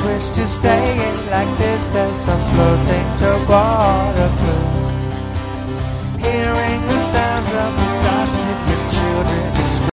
wish to stay in like this as I'm floating to water.